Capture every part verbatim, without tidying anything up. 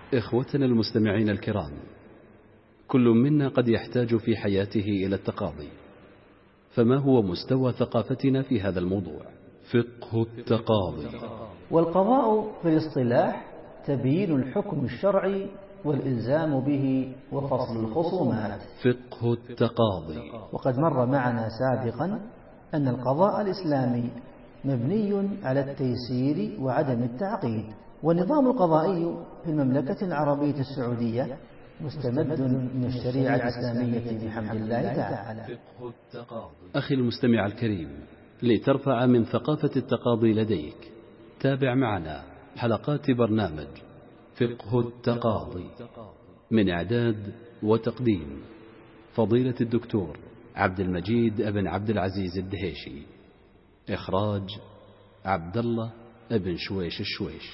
إخوتنا المستمعين الكرام، كل منا قد يحتاج في حياته إلى التقاضي، فما هو مستوى ثقافتنا في هذا الموضوع؟ فقه التقاضي. والقضاء في الاصطلاح تبيين الحكم الشرعي والإلزام به وفصل الخصومات. فقه التقاضي. وقد مر معنا سابقا أن القضاء الإسلامي مبني على التيسير وعدم التعقيد، والنظام القضائي في المملكة العربية السعودية مستمد من الشريعة الإسلامية بحمد الله تعالى. فقه التقاضي. أخي المستمع الكريم، لترفع من ثقافة التقاضي لديك، تابع معنا حلقات برنامج فقه التقاضي من إعداد وتقديم فضيلة الدكتور عبد المجيد بن عبد العزيز الدهيشي، إخراج عبد الله بن شويش الشويش.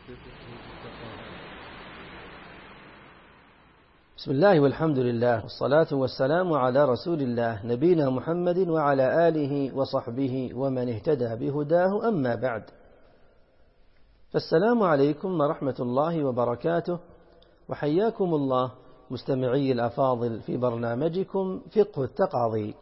بسم الله والحمد لله والصلاة والسلام على رسول الله نبينا محمد وعلى آله وصحبه ومن اهتدى بهداه، أما بعد، فالسلام عليكم ورحمة الله وبركاته، وحياكم الله مستمعي الأفاضل في برنامجكم فقه التقاضي.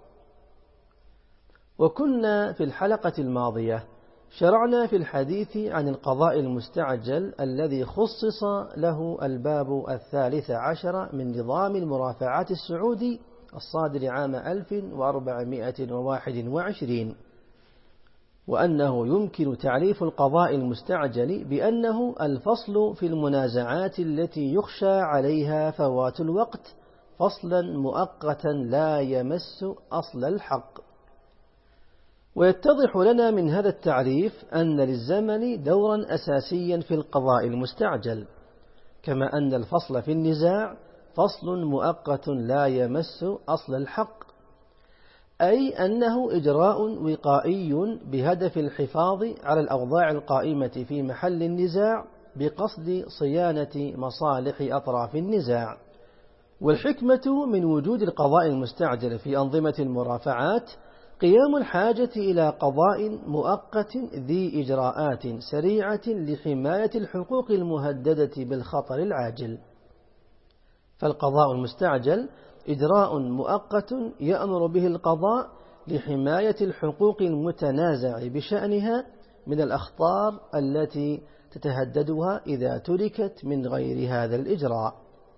وكنا في الحلقة الماضية شرعنا في الحديث عن القضاء المستعجل الذي خصص له الباب الثالث عشر من نظام المرافعات السعودي الصادر عام ألف وأربعمائة وواحد وعشرين، وأنه يمكن تعريف القضاء المستعجل بأنه الفصل في المنازعات التي يخشى عليها فوات الوقت فصلا مؤقتا لا يمس أصل الحق. ويتضح لنا من هذا التعريف أن للزمن دورا أساسيا في القضاء المستعجل، كما أن الفصل في النزاع فصل مؤقت لا يمس أصل الحق، أي أنه إجراء وقائي بهدف الحفاظ على الأوضاع القائمة في محل النزاع بقصد صيانة مصالح أطراف النزاع. والحكمة من وجود القضاء المستعجل في أنظمة المرافعات قيام الحاجة إلى قضاء مؤقت ذي إجراءات سريعة لحماية الحقوق المهددة بالخطر العاجل. فالقضاء المستعجل إجراء مؤقت يأمر به القضاء لحماية الحقوق المتنازع بشأنها من الأخطار التي تتهددها إذا تركت من غير هذا الإجراء.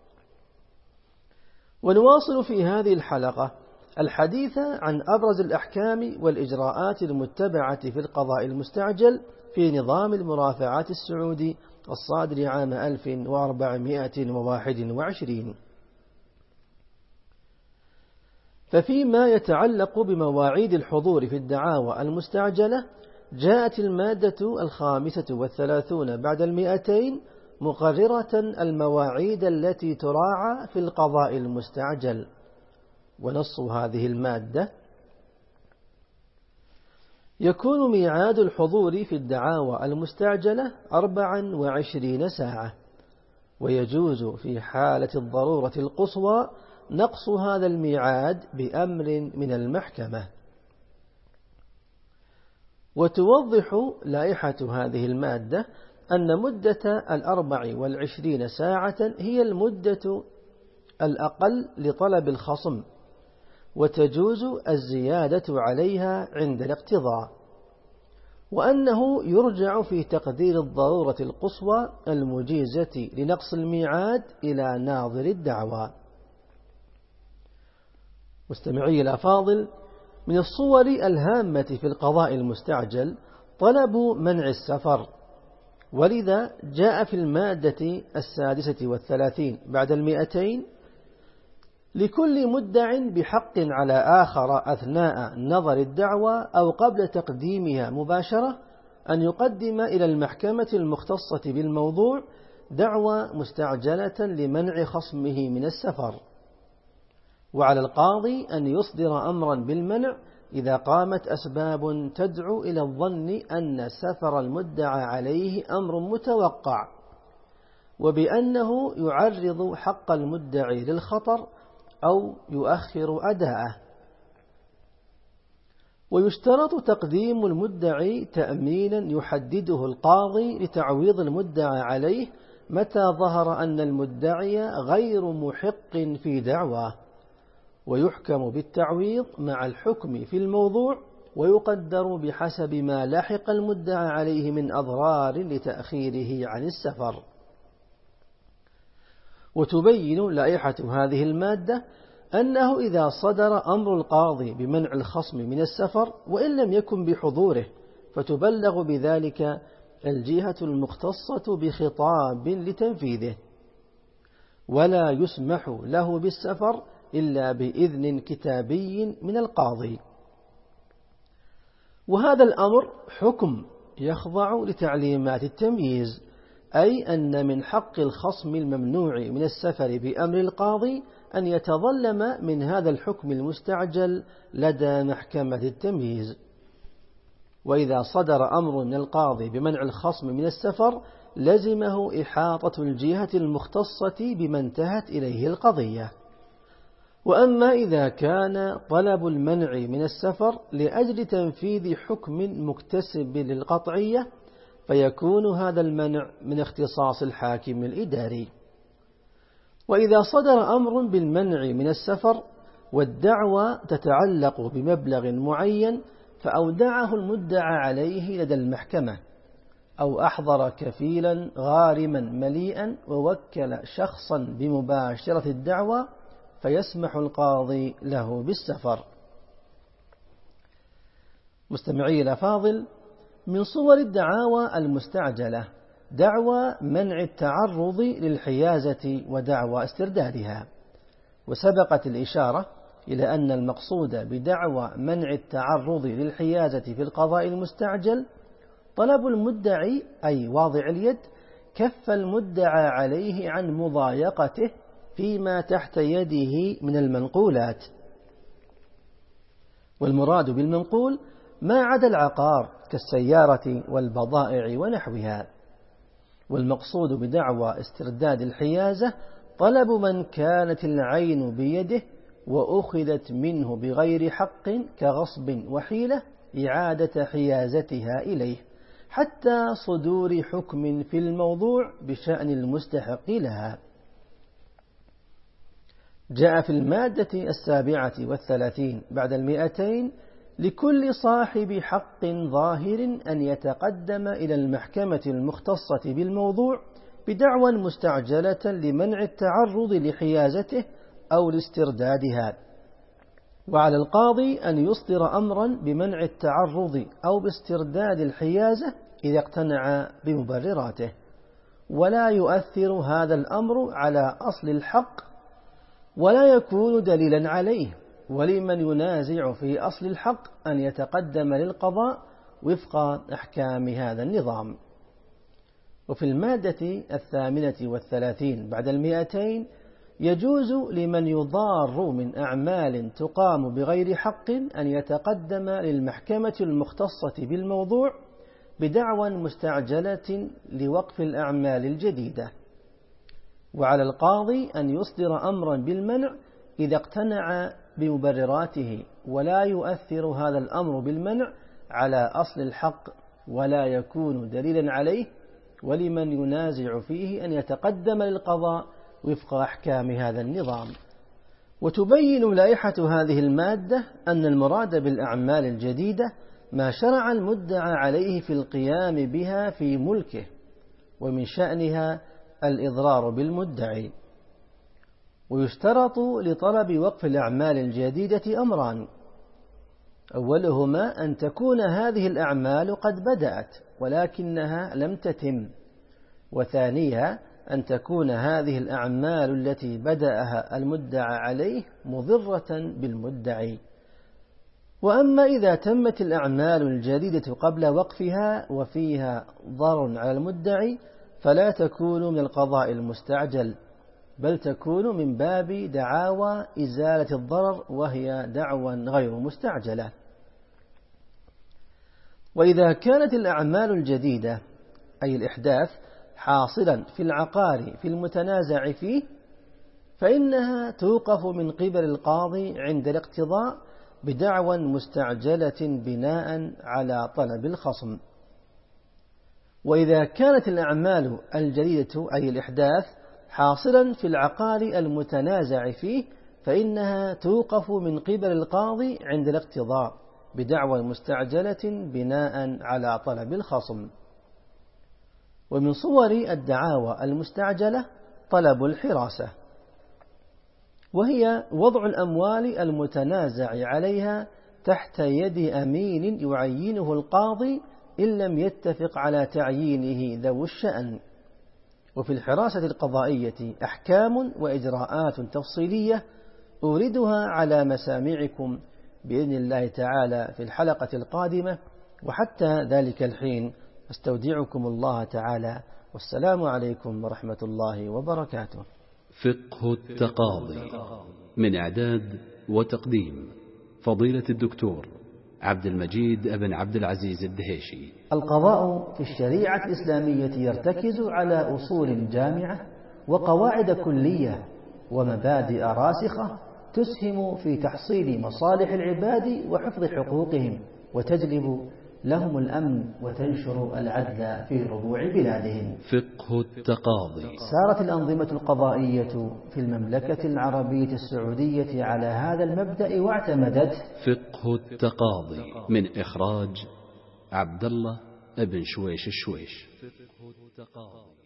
ونواصل في هذه الحلقة الحديث عن أبرز الأحكام والإجراءات المتبعة في القضاء المستعجل في نظام المرافعات السعودي الصادر عام ألف وأربعمائة وواحد وعشرين. ففيما يتعلق بمواعيد الحضور في الدعاوى المستعجلة، جاءت المادة الخامسة والثلاثون بعد المئتين مقررة المواعيد التي تراعى في القضاء المستعجل. ونص هذه المادة: يكون ميعاد الحضور في الدعاوى المستعجلة أربعا وعشرين ساعة، ويجوز في حالة الضرورة القصوى نقص هذا الميعاد بأمر من المحكمة. وتوضح لائحة هذه المادة أن مدة الأربع والعشرين ساعة هي المدة الأقل لطلب الخصم، وتجوز الزيادة عليها عند الاقتضاء، وأنه يرجع في تقدير الضرورة القصوى المجيزة لنقص الميعاد إلى ناظر الدعوى. مستمعي الأفاضل، من الصور الهامة في القضاء المستعجل طلب منع السفر، ولذا جاء في المادة السادسة والثلاثين بعد المئتين: لكل مدع بحق على آخر أثناء نظر الدعوى أو قبل تقديمها مباشرة أن يقدم إلى المحكمة المختصة بالموضوع دعوى مستعجلة لمنع خصمه من السفر. وعلى القاضي أن يصدر أمرا بالمنع إذا قامت أسباب تدعو إلى الظن أن سفر المدعى عليه أمر متوقع، وبأنه يعرض حق المدعي للخطر أو يؤخر أداءه. ويشترط تقديم المدعي تأمينا يحدده القاضي لتعويض المدعى عليه متى ظهر أن المدعي غير محق في دعواه، ويحكم بالتعويض مع الحكم في الموضوع، ويقدر بحسب ما لحق المدعى عليه من أضرار لتأخيره عن السفر. وتبين لائحة هذه المادة أنه إذا صدر أمر القاضي بمنع الخصم من السفر وإن لم يكن بحضوره، فتبلغ بذلك الجهة المختصة بخطاب لتنفيذه، ولا يسمح له بالسفر إلا بإذن كتابي من القاضي. وهذا الأمر حكم يخضع لتعليمات التمييز، أي أن من حق الخصم الممنوع من السفر بأمر القاضي أن يتظلم من هذا الحكم المستعجل لدى محكمة التمييز. وإذا صدر أمر من القاضي بمنع الخصم من السفر لزمه إحاطة الجهة المختصة بما انتهت إليه القضية. وأما إذا كان طلب المنع من السفر لأجل تنفيذ حكم مكتسب للقطعية، فيكون هذا المنع من اختصاص الحاكم الإداري. وإذا صدر أمر بالمنع من السفر والدعوى تتعلق بمبلغ معين، فأودعه المدعى عليه لدى المحكمة، أو أحضر كفيلا غارما مليئا ووكل شخصا بمباشرة الدعوى، فيسمح القاضي له بالسفر. مستمعي الأفاضل، من صور الدعاوى المستعجلة دعوى منع التعرض للحيازة ودعوى استردادها. وسبقت الإشارة إلى أن المقصود بدعوى منع التعرض للحيازة في القضاء المستعجل طلب المدعي، أي واضع اليد، كف المدعى عليه عن مضايقته فيما تحت يده من المنقولات. والمراد بالمنقول ما عدا العقار كالسيارة والبضائع ونحوها. والمقصود بدعوى استرداد الحيازة طلب من كانت العين بيده وأخذت منه بغير حق كغصب وحيلة إعادة حيازتها إليه حتى صدور حكم في الموضوع بشأن المستحق لها. جاء في المادة السابعة والثلاثين بعد المئتين لكل صاحب حق ظاهر أن يتقدم إلى المحكمة المختصة بالموضوع بدعوى مستعجلة لمنع التعرض لحيازته أو لاستردادها، وعلى القاضي أن يصدر أمرا بمنع التعرض أو باسترداد الحيازة إذا اقتنع بمبرراته، ولا يؤثر هذا الأمر على أصل الحق ولا يكون دليلا عليه، ولمن ينازع في أصل الحق أن يتقدم للقضاء وفق أحكام هذا النظام. وفي المادة الثامنة والثلاثين بعد المئتين يجوز لمن يضار من أعمال تقام بغير حق أن يتقدم للمحكمة المختصة بالموضوع بدعوى مستعجلة لوقف الأعمال الجديدة، وعلى القاضي أن يصدر أمرا بالمنع إذا اقتنع بمبرراته، ولا يؤثر هذا الأمر بالمنع على أصل الحق ولا يكون دليلا عليه، ولمن ينازع فيه أن يتقدم للقضاء وفق أحكام هذا النظام. وتبين لائحة هذه المادة أن المراد بالأعمال الجديدة ما شرع المدعى عليه في القيام بها في ملكه، ومن شأنها الإضرار بالمدعي. ويشترط لطلب وقف الأعمال الجديدة أمران: أولهما أن تكون هذه الأعمال قد بدأت ولكنها لم تتم، وثانيها أن تكون هذه الأعمال التي بدأها المدعى عليه مضرة بالمدعي. وأما إذا تمت الأعمال الجديدة قبل وقفها وفيها ضرر على المدعي فلا تكون من القضاء المستعجل، بل تكون من باب دعاوى إزالة الضرر، وهي دعوى غير مستعجلة. وإذا كانت الأعمال الجديدة أي الإحداث حاصلا في العقار في المتنازع فيه، فإنها توقف من قبل القاضي عند الاقتضاء بدعوى مستعجلة بناء على طلب الخصم. وإذا كانت الأعمال الجديدة أي الإحداث حاصلا في العقار المتنازع فيه فإنها توقف من قبل القاضي عند الاقتضاء بدعوى مستعجلة بناء على طلب الخصم. ومن صور الدعاوى المستعجلة طلب الحراسة، وهي وضع الأموال المتنازع عليها تحت يد أمين يعينه القاضي إن لم يتفق على تعيينه ذو الشأن. وفي الحراسة القضائية أحكام وإجراءات تفصيلية أوردها على مسامعكم بإذن الله تعالى في الحلقة القادمة، وحتى ذلك الحين أستودعكم الله تعالى، والسلام عليكم ورحمة الله وبركاته. فقه التقاضي، من إعداد وتقديم فضيلة الدكتور عبد المجيد بن عبد العزيز الدهيشي. القضاء في الشريعة الإسلامية يرتكز على أصول جامعة وقواعد كلية ومبادئ راسخة تسهم في تحصيل مصالح العباد وحفظ حقوقهم، وتجلب لهم الأمن وتنشر العدل في ربوع بلادهم. فقه التقاضي. سارت الأنظمة القضائية في المملكة العربية السعودية على هذا المبدأ واعتمدت. فقه التقاضي من إخراج عبد الله بن شويش الشويش. فقه التقاضي.